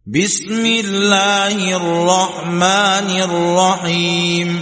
بسم الله الرحمن الرحيم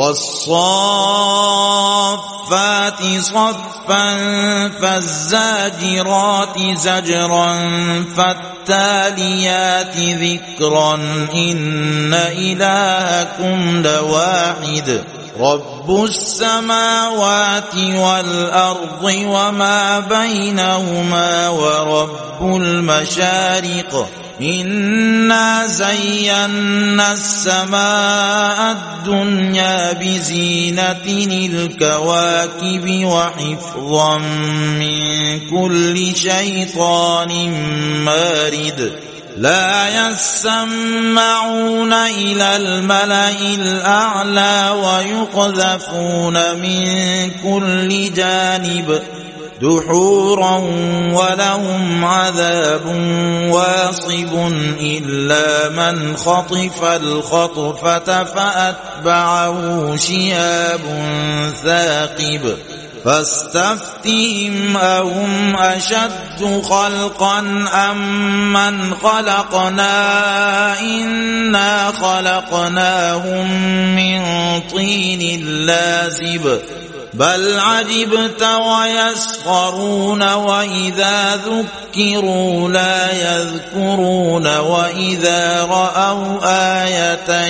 والصافات صفا فالزاجرات زجرا فالتاليات ذكرا إن إلهكم لواحد رب السماوات والأرض وما بينهما ورب المشارق إنا زينا السماء الدنيا بزينة الكواكب وحفظا من كل شيطان مارد لا يسمعون إلى الملأ الأعلى ويقذفون من كل جانب دحورا ولهم عذاب واصب إلا من خطف الخطفة فأتبعه شهاب ثاقب فاستفتهم أهم أشد خلقا أم من خلقنا إنا خلقناهم من طين لازب بل عجبت ويسخرون وإذا ذكروا لا يذكرون وإذا رأوا آية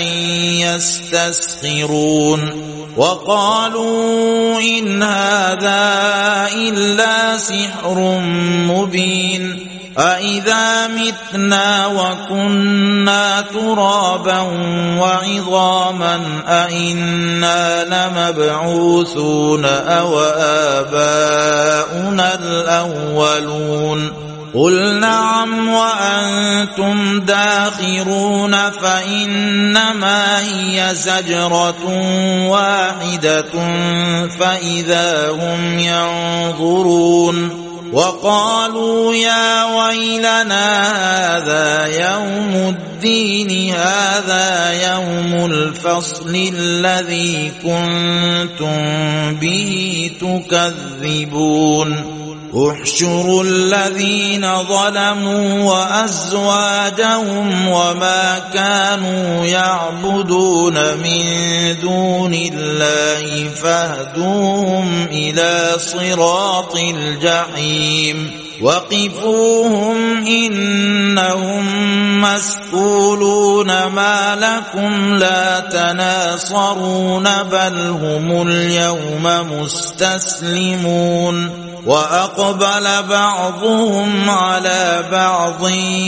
يستسخرون وقالوا إن هذا إلا سحر مبين أإذا متنا وكنا ترابا وعظاما أإنا لمبعوثون أو آباؤنا الأولون قل نعم وأنتم داخرون فإنما هي زجرة واحدة فإذا هم ينظرون وقالوا يا ويلنا هذا يوم الدين هذا يوم الفصل الذي كنتم به تكذبون احشروا الذين ظلموا وأزواجهم وما كانوا يعبدون من دون الله فاهدوهم إلى صراط الجحيم وقفوهم إنهم مسئولون ما لكم لا تناصرون بل هم اليوم مستسلمون وأقبل بعضهم على بعض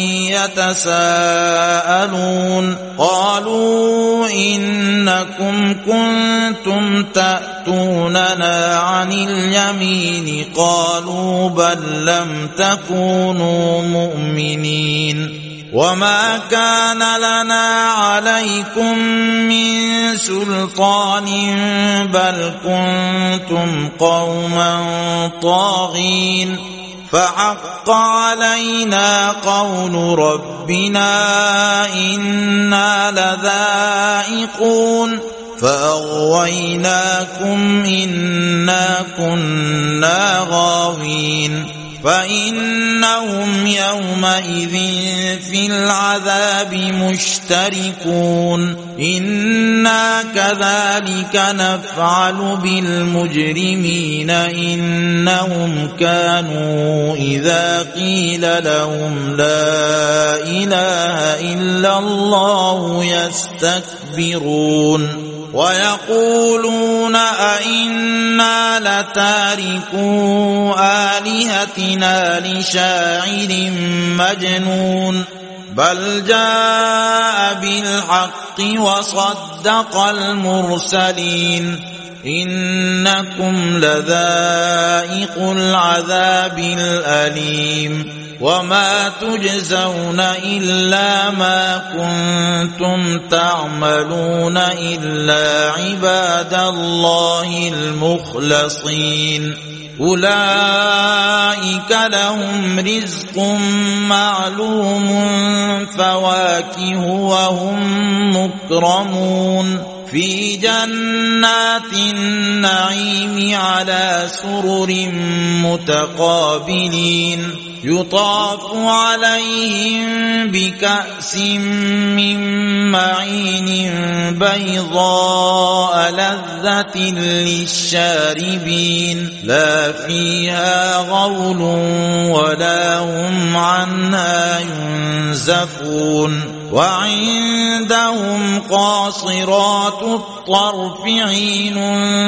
يتساءلون قالوا إنكم كنتم تأتوننا عن اليمين قالوا بل لم تكونوا مؤمنين وما كان لنا عليكم من سلطان بل كنتم قوما طاغين فحق علينا قول ربنا إنا لذائقون فأغويناكم إنا كنا غاوين فإنهم يومئذ في العذاب مشتركون إنا كذلك نفعل بالمجرمين إنهم كانوا إذا قيل لهم لا إله إلا الله يستكبرون ويقولون أئنا لتاركو آلهتنا لشاعر مجنون بل جاء بالحق وصدق المرسلين إنكم لذائق العذاب الأليم وما تجزون إلا ما كنتم تعملون إلا عباد الله المخلصين أولئك لهم رزق معلوم فواكه وهم مكرمون في جنات النعيم على سرر متقابلين يطاف عليهم بكأس من معين بيضاء لذة للشاربين لا فيها غول ولا هم عنها ينزفون وعندهم قاصرات الطرف عين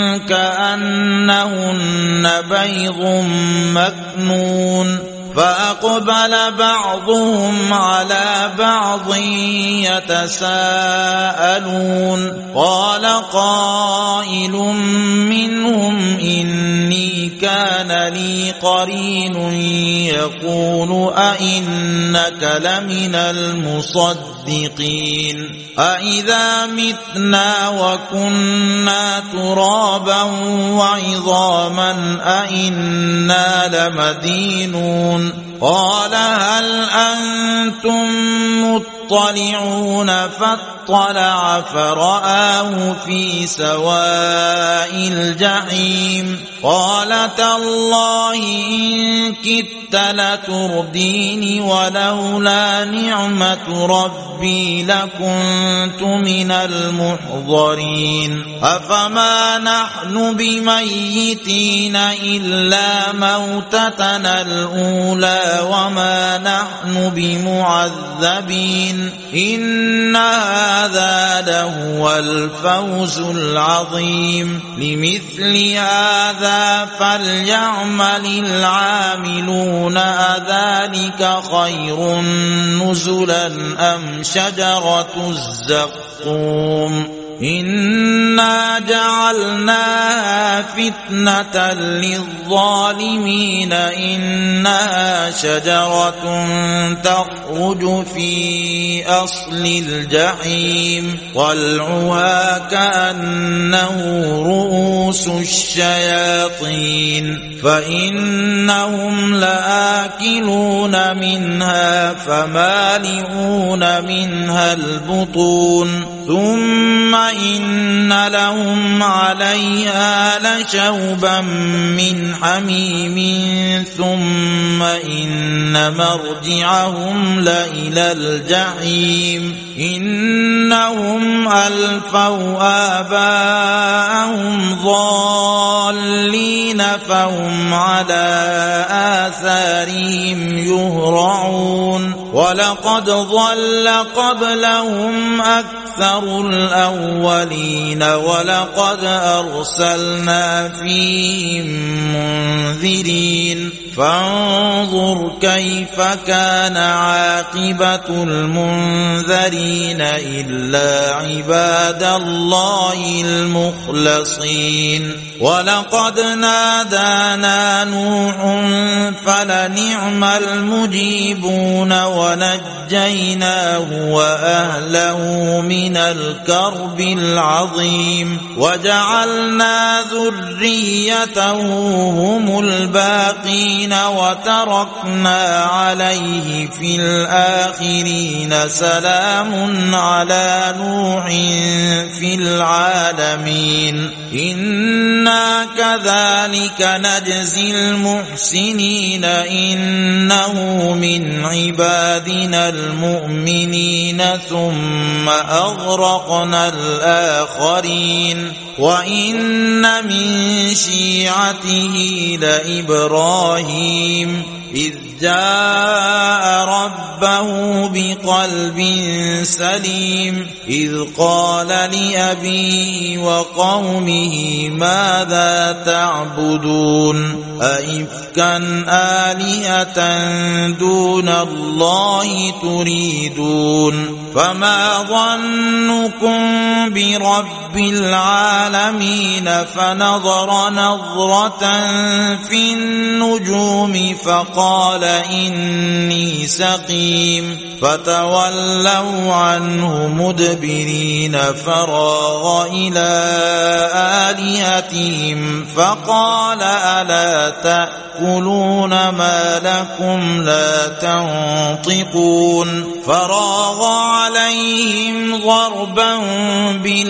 كأنهن بيض مكنون فأقبل بعضهم على بعض يتساءلون قال قائل منهم إني كان لي قرين يقول أئنك لمن المصدقين أإذا متنا وكنا ترابا وعظاما أئنا لمدينون قال هل أنتم مطلعون فاطلع فرآه في سواء الجحيم قال تالله إن كدت لترديني ولولا نعمة ربي لكنت من المحضرين أفما نحن بميتين إلا موتتنا الأولى وما نحن بمعذبين إن هذا لهو الفوز العظيم لمثل هذا فليعمل العاملون أذلك خير نزلا أم شجرة الزقوم إنا جعلناها فتنة للظالمين إنها شجرة تخرج في أصل الجحيم طلعها كأنه رؤوس الشياطين فإنهم لآكلون منها فمالئون منها البطون ثم إن لهم عليها لشوبا من حميم ثم إن مرجعهم لإلى الجحيم إنهم ألفوا آباءهم ضالين فهم على آثارهم يهرعون ولقد ضل قبلهم أكثر الأولين ولقد أرسلنا فيهم منذرين فانظر كيف كان عاقبة المنذرين إلا عباد الله المخلصين ولقد نادانا نوح فلنعم المجيبون ونجيناه وأهله من الكرب العظيم وجعلنا ذريته هم الباقين وتركنا عليه في الآخرين سلام على نوح في العالمين إنا كذلك نجزي المحسنين إنه من عبادنا المؤمنين ثم أغرقنا الآخرين وإن من شيعته لإبراهيم إذ جاء ربه بقلب سليم إذ قال لأبيه وقومه ماذا تعبدون أئفكا آلهة دون الله تريدون فما ظنكم برب العالمين فنظر نظرة في النجوم فقال إني سقيم فتولوا عنه مدبرين فراغ إلى آلهتهم فقال ألا تأكلون ما لكم لا تنطقون فراغ عليهم ضربا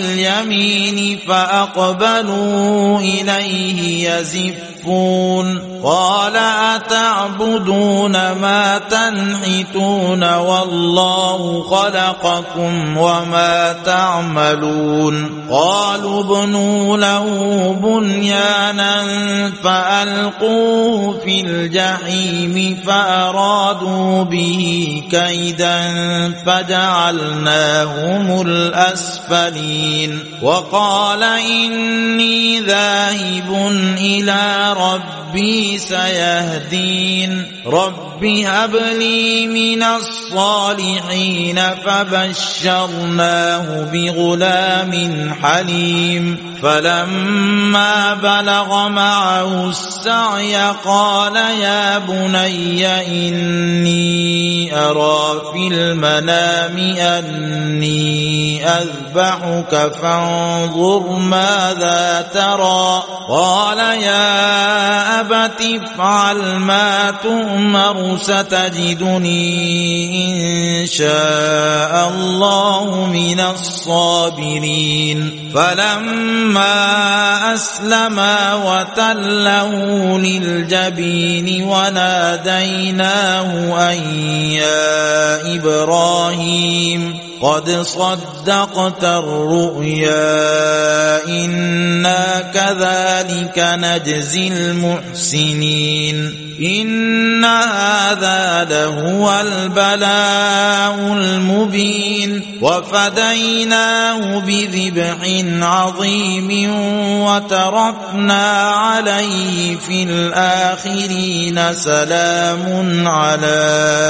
باليمين فأقبلوا إليه يزفون قال أتعبدون ما تنحتون والله خلقكم وما تعملون قالوا ابنوا له بنيانا فألقوه في الجحيم فأرادوا به كيدا فجعلناهم الأسفلين وقال إني ذاهب إلى ربي سيهدين رب هب لي من الصالحين فبشرناه بغلام حليم فلما بلغ معه السعي قال يا بني إني أرى في المنام أني أذبحك فانظر ماذا ترى قال يا أبت افعل ما تؤمر ستجدني إن شاء الله من الصابرين فلما أسلما وتله للجبين وناديناه أن يا إبراهيم قد صدقت الرؤيا إنا كذلك نجزي المحسنين إن هذا لهو البلاء المبين وفديناه بذبح عظيم وتركنا عليه في الآخرين سلام على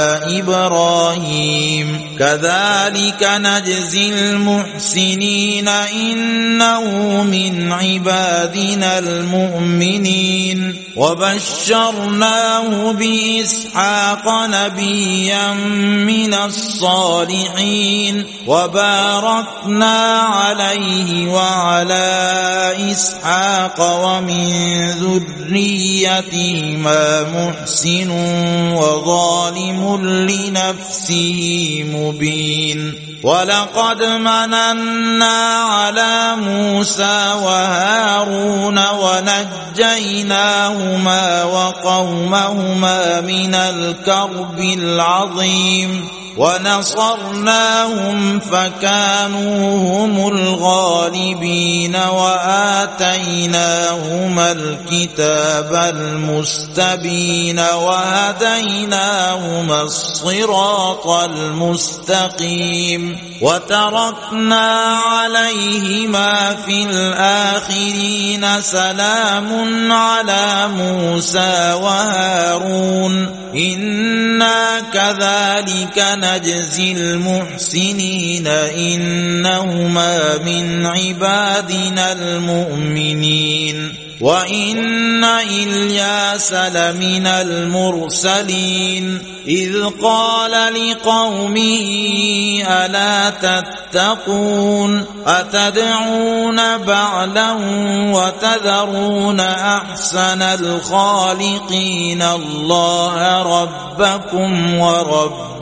إبراهيم كذلك نجزي المحسنين إنه من عبادنا المؤمنين وبشرناه بإسحاق نبيا من الصالحين وباركنا عليه وعلى إسحاق ومن ذريتهما محسن وظالم لنفسه مبين ولقد مننا على موسى وهارون ونجيناهما وقومهما من الكرب العظيم ونصرناهم فكانوا هم الغالبين وآتيناهما الكتاب المستبين وهديناهما الصراط المستقيم وتركنا عليهما في الآخرين سلام على موسى وهارون إنا كذلك نجزي المحسنين إنهما من عبادنا المؤمنين وإن إلياس لمن المرسلين إذ قال لقومه ألا تتقون أتدعون بعلا وتذرون أحسن الخالقين الله ربكم ورب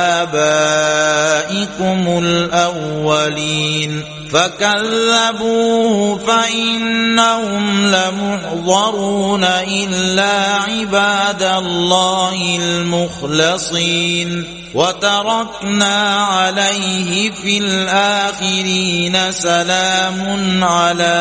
آبائكم الأولين فكذبوه فإنهم لمحضرون إلا عباد الله المخلصين وتركنا عليه في الآخرين سلام على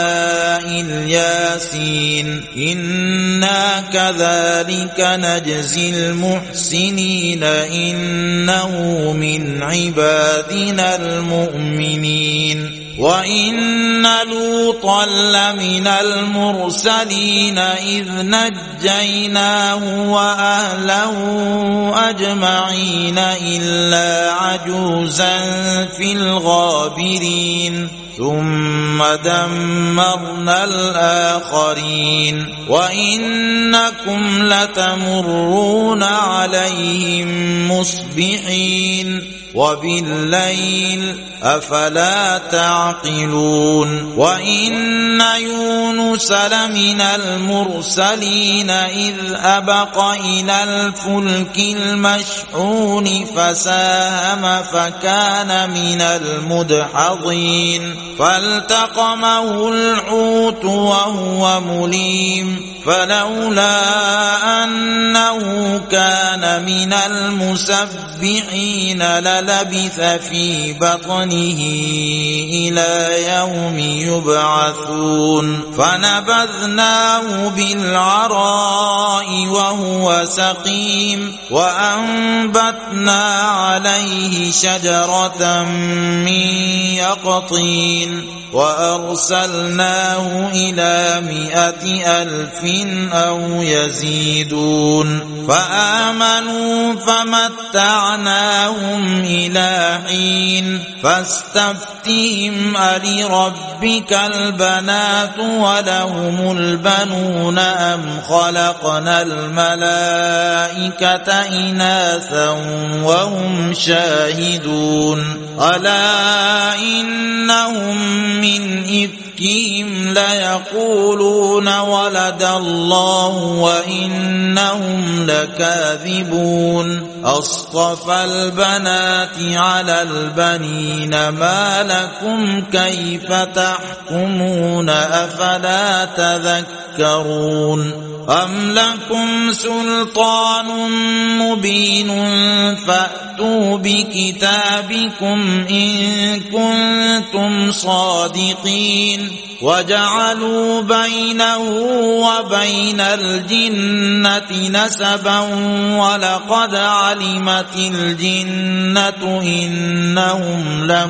الياسين إنا كذلك نجزي المحسنين إنه من عبادنا المؤمنين وإن لوطا لمن المرسلين إذ نجيناه وأهله أجمعين إلا عجوزا في الغابرين ثم دمرنا الآخرين وإنكم لتمرون عليهم مصبحين وبالليل أفلا تعقلون وإن يونس لمن المرسلين إذ أبق إلى الفلك المشحون فساهم فكان من المدحضين فالتقمه الحوت وهو مليم فلولا أنه كان من المسبحين للبث في بطنه إلى يوم يبعثون فنبذناه بالعراء وهو سقيم وأنبتنا عليه شجرة من يقطين وأرسلناه إلى 100,000 أو يزيدون فآمنوا فمتعناهم إلى حين فاستفتهم ألربك البنات ولهم البنون أم خلقنا الملائكة إناثا وهم شاهدون ألا إنهم من إفكهم ليقولون ولد الله وإنهم لكاذبون أصطفى البنات على البنين ما لكم كيف تحكمون أفلا تذكرون أم لكم سلطان مبين فأتوا بكتابكم إن كنتم صادقين وجعلوا بينه وبين الجنة نسبا ولقد علمت الجنة إنهم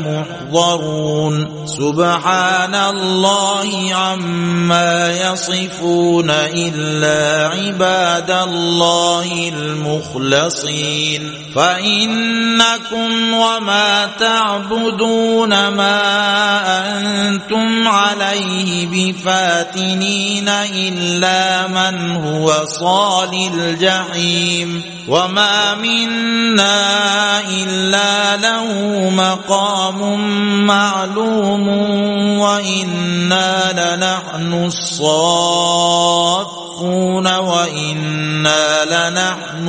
لمحضرون سبحان الله عما يصفون إلا عباد الله المخلصين فإنكم وما تعبدون ما أنتم عليه بفاتنين إلا من هو صال الجحيم وما منا إلا له مقام معلوم وإنا لنحن الصافون وإنا لنحن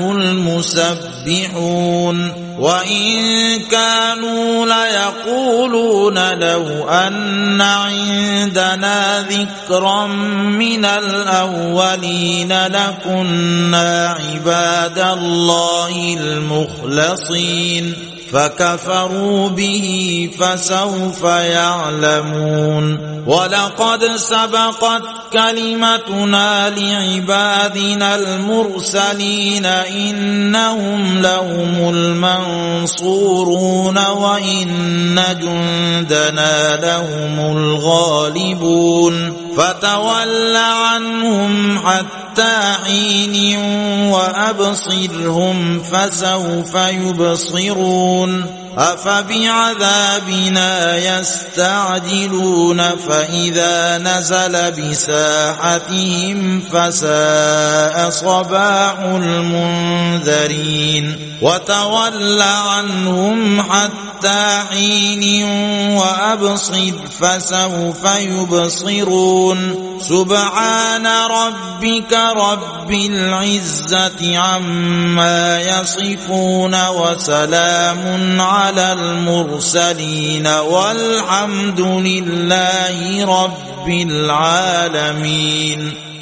المسبحون وإن كانوا ليقولون لو أن عندنا ذكرا من الأولين لكنا عباد الله المخلصين فكفروا به فسوف يعلمون ولقد سبقت كلمتنا لعبادنا المرسلين إنهم لهم المنصورون وإن جندنا لهم الغالبون فتول عنهم حتى حين وأبصرهم فسوف يبصرون أفبعذابنا يستعجلون فإذا نزل بساحتهم فساء صباح المنذرين وتول عنهم حتى حين وأبصر فسوف يبصرون سبحان ربك رب العزة عما يصفون وسلام على المرسلين والحمد لله رب العالمين.